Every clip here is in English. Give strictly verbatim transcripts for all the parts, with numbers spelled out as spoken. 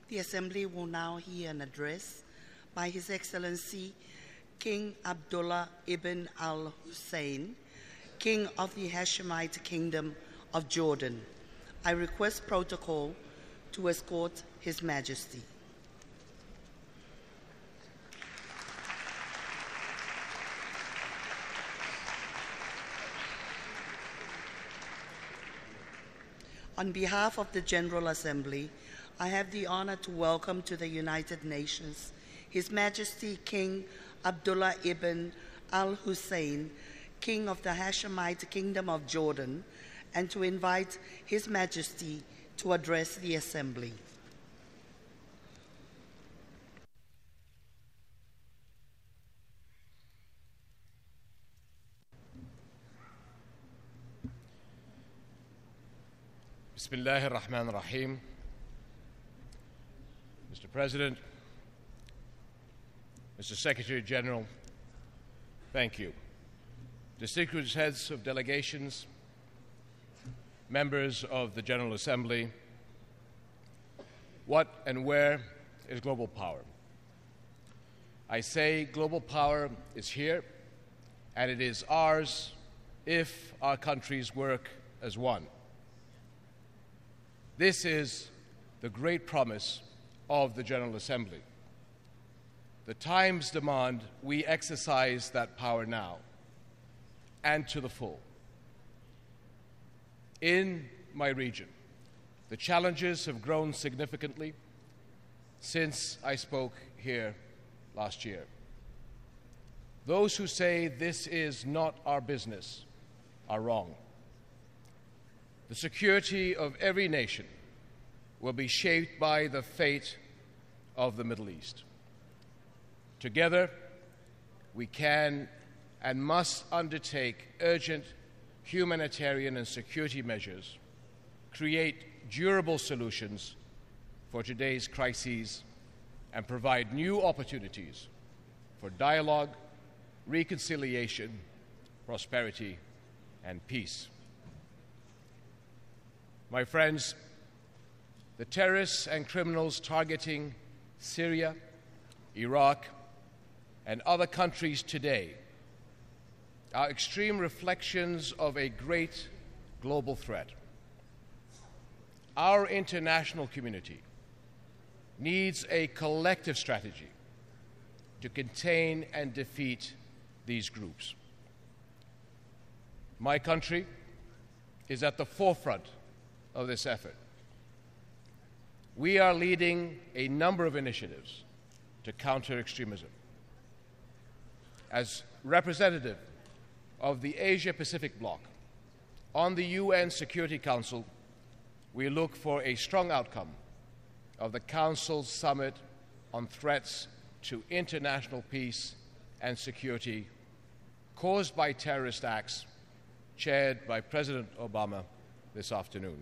The Assembly will now hear an address by His Excellency King Abdullah ibn al-Hussein, King of the Hashemite Kingdom of Jordan. I request protocol to escort His Majesty. On behalf of the General Assembly, I have the honor to welcome to the United Nations His Majesty King Abdullah ibn al-Hussein, King of the Hashemite Kingdom of Jordan, and to invite His Majesty to address the Assembly. Bismillahir Rahmanir Rahim. Mister President, Mister Secretary General, thank you. Distinguished heads of delegations, members of the General Assembly, what and where is global power? I say global power is here, and it is ours if our countries work as one. This is the great promise of the General Assembly. The times demand we exercise that power now, and to the full. In my region, the challenges have grown significantly since I spoke here last year. Those who say this is not our business are wrong. The security of every nation will be shaped by the fate of the Middle East. Together, we can and must undertake urgent humanitarian and security measures, create durable solutions for today's crises, and provide new opportunities for dialogue, reconciliation, prosperity, and peace. My friends, the terrorists and criminals targeting Syria, Iraq, and other countries today are extreme reflections of a great global threat. Our international community needs a collective strategy to contain and defeat these groups. My country is at the forefront of this effort. We are leading a number of initiatives to counter extremism. As representative of the Asia-Pacific bloc, on the U N Security Council, we look for a strong outcome of the Council's summit on threats to international peace and security caused by terrorist acts, chaired by President Obama this afternoon.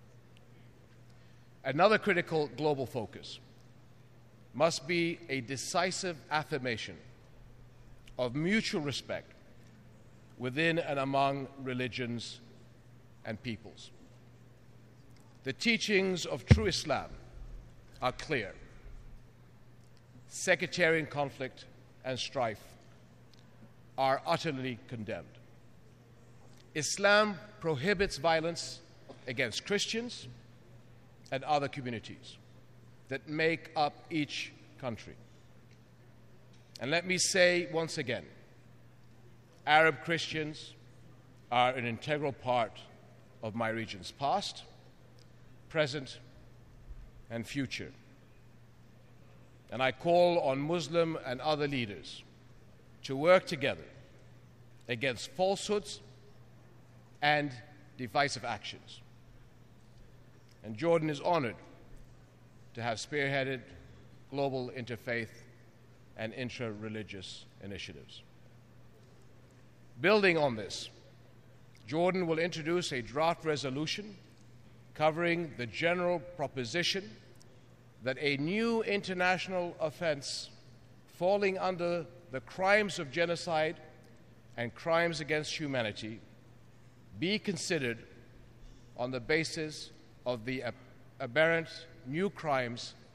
Another critical global focus must be a decisive affirmation of mutual respect within and among religions and peoples. The teachings of true Islam are clear. Sectarian conflict and strife are utterly condemned. Islam prohibits violence against Christians and other communities that make up each country. And let me say once again, Arab Christians are an integral part of my region's past, present, and future. And I call on Muslim and other leaders to work together against falsehoods and divisive actions. And Jordan is honored to have spearheaded global interfaith and intra-religious initiatives. Building on this, Jordan will introduce a draft resolution covering the general proposition that a new international offense falling under the crimes of genocide and crimes against humanity be considered on the basis of the aberrant new crimes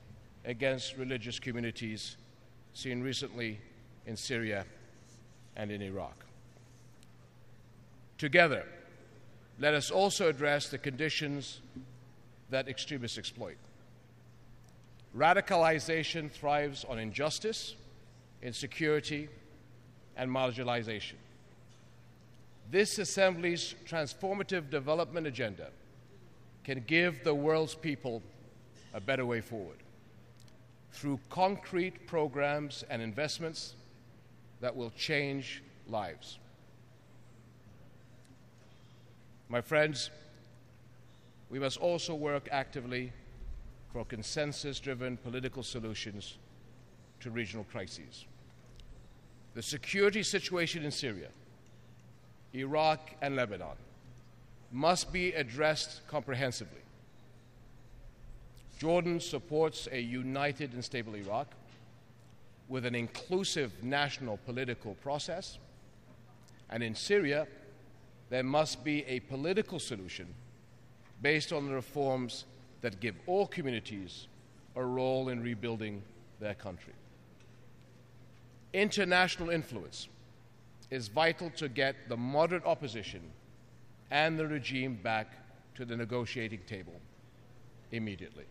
against religious communities seen recently in Syria and in Iraq. Together, let us also address the conditions that extremists exploit. Radicalization thrives on injustice, insecurity, and marginalization. This Assembly's transformative development agenda can give the world's people a better way forward through concrete programs and investments that will change lives. My friends, we must also work actively for consensus-driven political solutions to regional crises. The security situation in Syria, Iraq, and Lebanon must be addressed comprehensively. Jordan supports a united and stable Iraq with an inclusive national political process, and in Syria, there must be a political solution based on the reforms that give all communities a role in rebuilding their country. International influence is vital to get the moderate opposition and the regime back to the negotiating table immediately.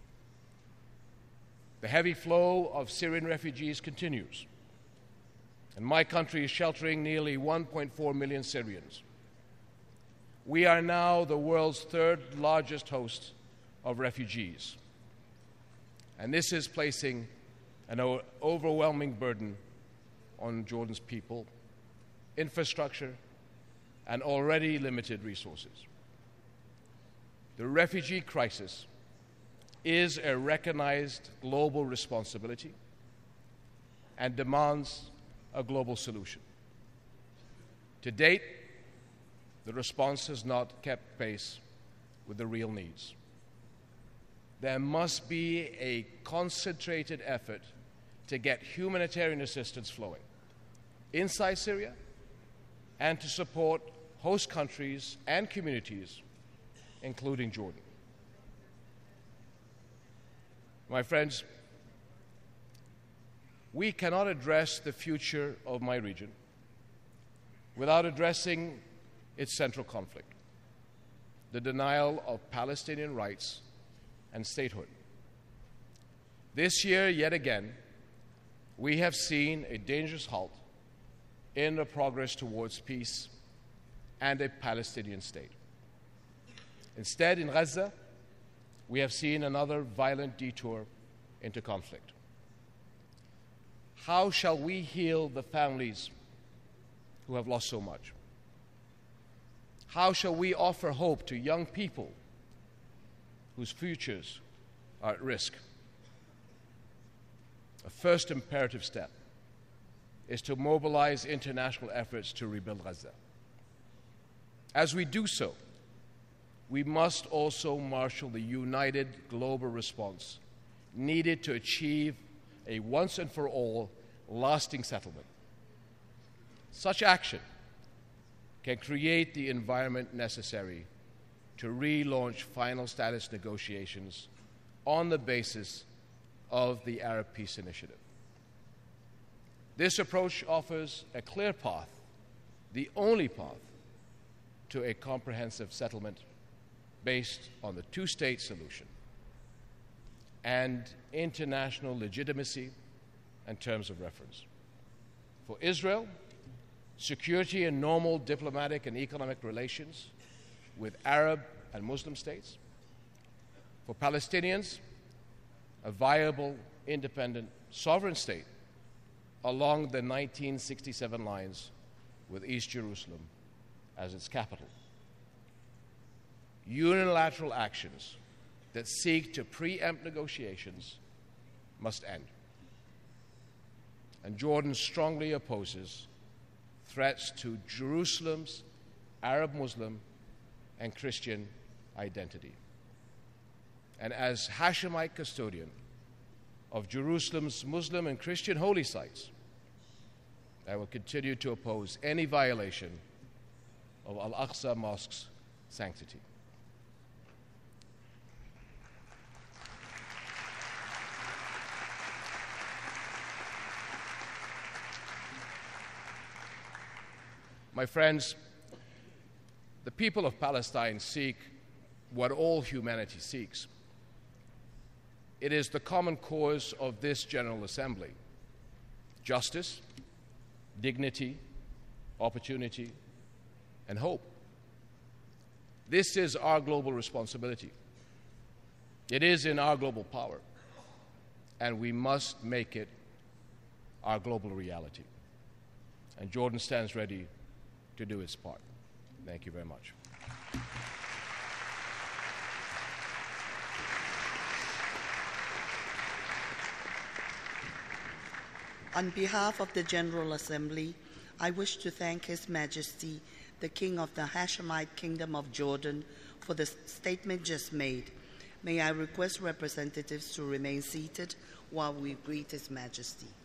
The heavy flow of Syrian refugees continues, and my country is sheltering nearly one point four million Syrians. We are now the world's third largest host of refugees, and this is placing an o- overwhelming burden on Jordan's people, infrastructure, and already limited resources. The refugee crisis is a recognized global responsibility and demands a global solution. To date, the response has not kept pace with the real needs. There must be a concentrated effort to get humanitarian assistance flowing inside Syria and to support host countries and communities, including Jordan. My friends, we cannot address the future of my region without addressing its central conflict, the denial of Palestinian rights and statehood. This year, yet again, we have seen a dangerous halt in the progress towards peace and a Palestinian state. Instead, in Gaza, we have seen another violent detour into conflict. How shall we heal the families who have lost so much? How shall we offer hope to young people whose futures are at risk? A first imperative step is to mobilize international efforts to rebuild Gaza. As we do so, we must also marshal the united global response needed to achieve a once and for all lasting settlement. Such action can create the environment necessary to relaunch final status negotiations on the basis of the Arab Peace Initiative. This approach offers a clear path, the only path, to a comprehensive settlement based on the two-state solution and international legitimacy and terms of reference. For Israel, security and normal diplomatic and economic relations with Arab and Muslim states. For Palestinians, a viable, independent, sovereign state along the nineteen sixty-seven lines with East Jerusalem as its capital. Unilateral actions that seek to preempt negotiations must end. And Jordan strongly opposes threats to Jerusalem's Arab, Muslim, and Christian identity. And as Hashemite custodian of Jerusalem's Muslim and Christian holy sites, I will continue to oppose any violation of Al-Aqsa Mosque's sanctity. My friends, the people of Palestine seek what all humanity seeks. It is the common cause of this General Assembly: justice, dignity, opportunity, and hope. This is our global responsibility. It is in our global power, and we must make it our global reality. And Jordan stands ready to do its part. Thank you very much. On behalf of the General Assembly, I wish to thank His Majesty, the King of the Hashemite Kingdom of Jordan, for the statement just made. May I request representatives to remain seated while we greet His Majesty.